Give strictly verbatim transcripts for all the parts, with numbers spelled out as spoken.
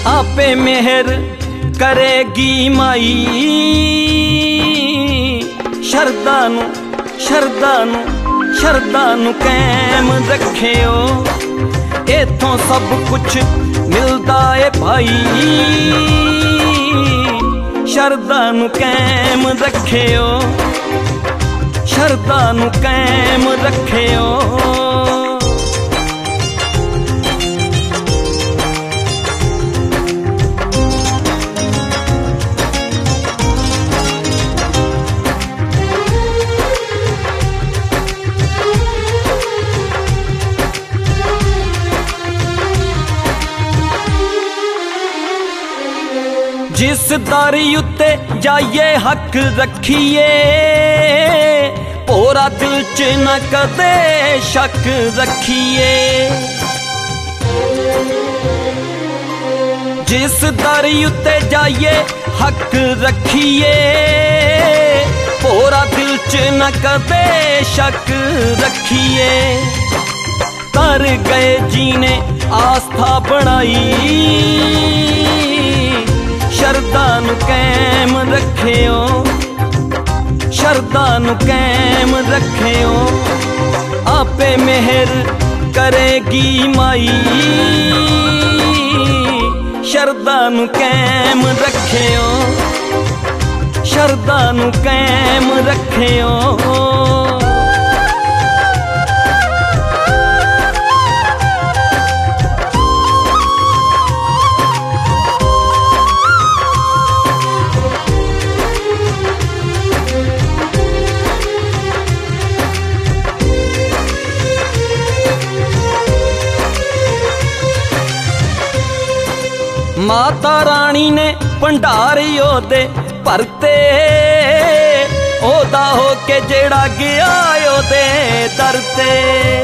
आपे मेहर करेगी माई। शरदा नू शरदा नू शरदा नू कैम रखियो, इथों सब कुछ मिलदा है भाई। शरदा नू कैम रखियो, शरदा नू कैम रखियो। जिस दारी उत्ते जाइए हक रखिए, पूरा दिल च न कदे शक रखिए। जिस दारी उत्ते जाइए हक रखिए, पूरा दिल च न कदे शक रखिए। तर गए जीने आस्था बनाई, शरदा नू कैम रखियो, शरदा नू कैम रखियो। आपे मेहर करेगी माई। शरदा नू कैम रखियो, शरदा नू कैम रखियो। माता रानी ने भंडारी ओदे भरते, ओदा हो के जेड़ा गया ओदे दर ते।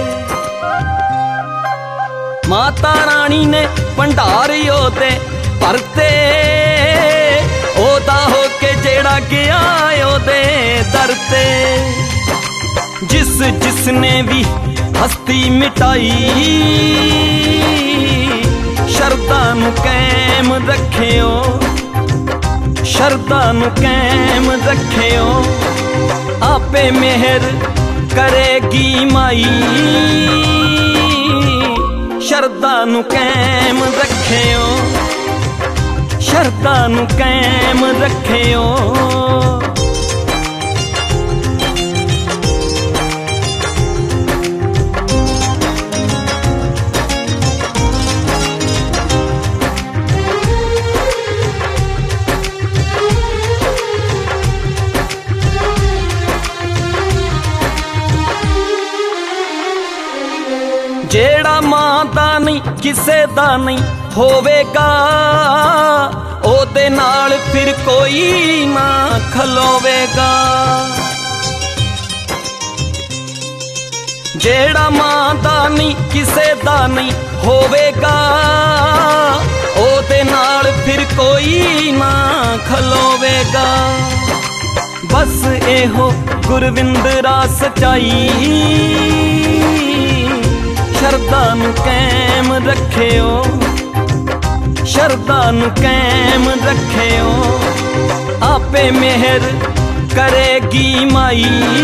माता रानी ने भंडारी ओदे भरते, ओदा हो के जेड़ा गया ओदे दर ते। जिस जिसने भी हस्ती मिटाई, शरदा नू कैम रखियो, शरदा नू कैम रखियो। आपे मेहर करेगी माई। शरदा नू कैम रखियो, शरदा नू कैम रखियो। जेड़ा मां दा नहीं किसे दा नहीं होवेगा, ओदे नाल फिर कोई ना खलोवेगा। जेड़ा मां दा नहीं किसे दा नहीं होवेगा, ओदे नाल फिर कोई ना खलोवेगा। बस एहो गुरविंदरा सचाई, शरदा नू कैम रखियो, शरदा नू कैम रखियो। आपे मेहर करेगी माई।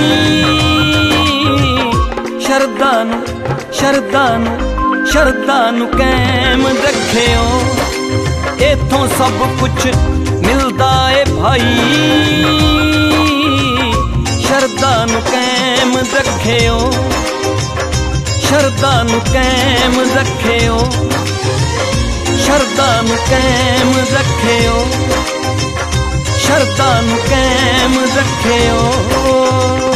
शरदा नू शरदा नू शरदा नू कैम रखियो, इथों सब कुछ मिलदा है भाई। शरदा नू कैम रखियो, शरदा नू कैम रखियो, शरदा नू कैम रखियो, शरदा नू कैम रखियो।